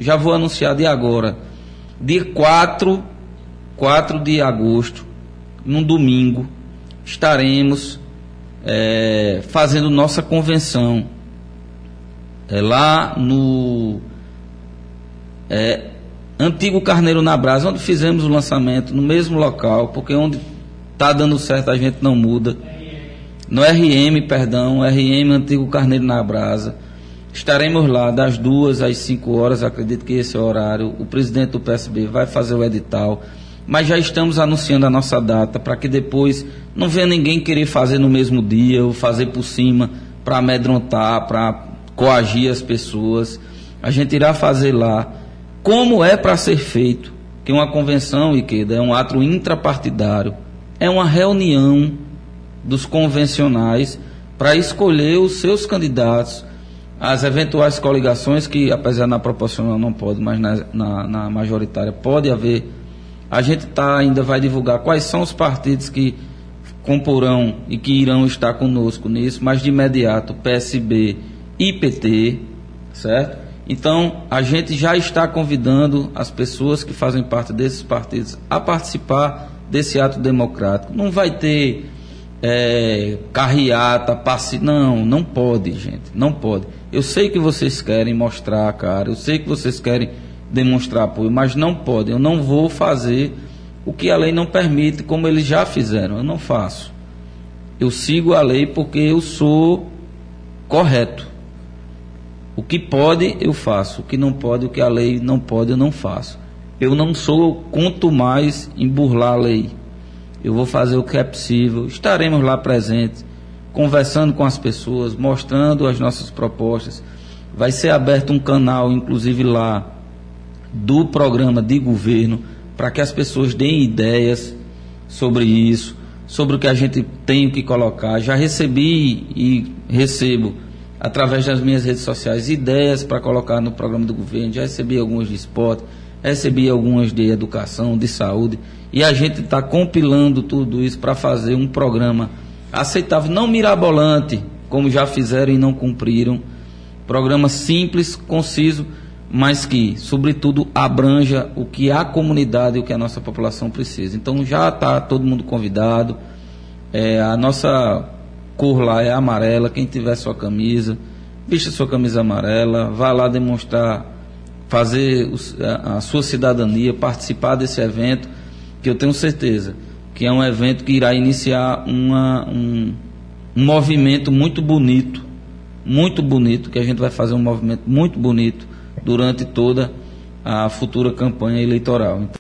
já vou anunciar de agora, dia 4 de agosto, num domingo, estaremos fazendo nossa convenção lá no Antigo Carneiro na Brasa, onde fizemos o lançamento, no mesmo local, porque onde está dando certo a gente não muda. No RM Antigo Carneiro na Brasa. Estaremos lá das 2 às 5 horas, acredito que esse é o horário. O presidente do PSB vai fazer o edital, mas já estamos anunciando a nossa data, para que depois não venha ninguém querer fazer no mesmo dia, ou fazer por cima, para amedrontar, para coagir as pessoas. A gente irá fazer lá, como é para ser feito, que uma convenção, Iqueda, é um ato intrapartidário, é uma reunião dos convencionais para escolher os seus candidatos, as eventuais coligações, que apesar na proporcional não pode, mas na majoritária pode haver. A gente ainda vai divulgar quais são os partidos que comporão e que irão estar conosco nisso, mas de imediato PSB e PT, certo? Então a gente já está convidando as pessoas que fazem parte desses partidos a participar desse ato democrático. Não vai ter carreata, passe... Não pode, gente, não pode. Eu sei que vocês querem mostrar a cara, eu sei que vocês querem demonstrar apoio, mas não pode. Eu não vou fazer o que a lei não permite, como eles já fizeram. Eu não faço. Eu sigo a lei porque eu sou correto. O que pode, eu faço. O que não pode, o que a lei não pode, eu não faço. Eu não sou, quanto mais, em burlar a lei. Eu vou fazer o que é possível. Estaremos lá presentes, conversando com as pessoas, mostrando as nossas propostas. Vai ser aberto um canal, inclusive lá, do programa de governo, para que as pessoas deem ideias sobre isso, sobre o que a gente tem que colocar. Já recebi e recebo, através das minhas redes sociais, ideias para colocar no programa do governo. Já recebi algumas de esporte, recebi algumas de educação, de saúde, e a gente está compilando tudo isso para fazer um programa aceitável, não mirabolante, como já fizeram e não cumpriram. Programa simples, conciso, mas que, sobretudo, abranja o que a comunidade e o que a nossa população precisa. Então já está todo mundo convidado. A nossa cor lá é amarela. Quem tiver sua camisa, vista sua camisa amarela, vá lá demonstrar, fazer a sua cidadania, participar desse evento, que eu tenho certeza que é um evento que irá iniciar um movimento muito bonito, que a gente vai fazer um movimento muito bonito durante toda a futura campanha eleitoral.